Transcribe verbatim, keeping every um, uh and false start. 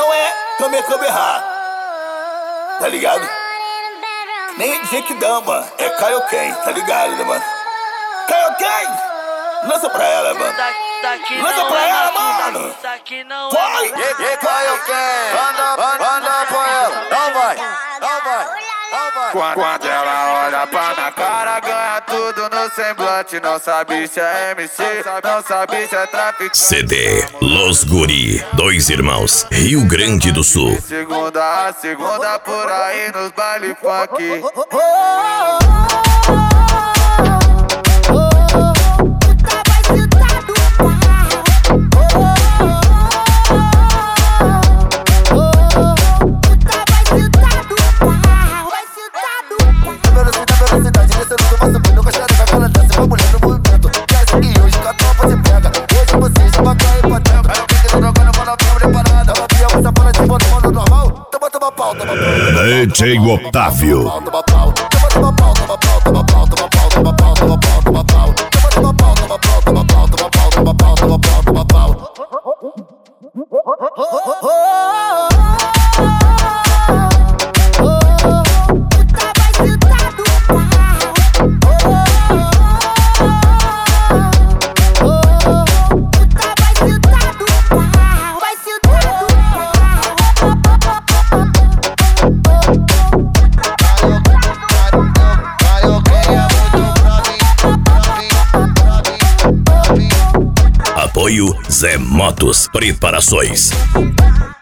não é Kamehameha, tá ligado? Nem Jequidama, é Kaioken, tá ligado, né, mano? Kaioken! Lança pra ela, mano. Lança pra ela, mano. Vai! E Kaioken, anda, anda pra ela. Não vai, não vai. Quando ela olha pra minha cara, ganha tudo no semblante. Não sabe se é M C, não sabe se é traficante. C D Los Guri, dois irmãos, Rio Grande do Sul. Segunda a segunda por aí nos baile funk. D J Otávio. Apoio Zé Motos Preparações.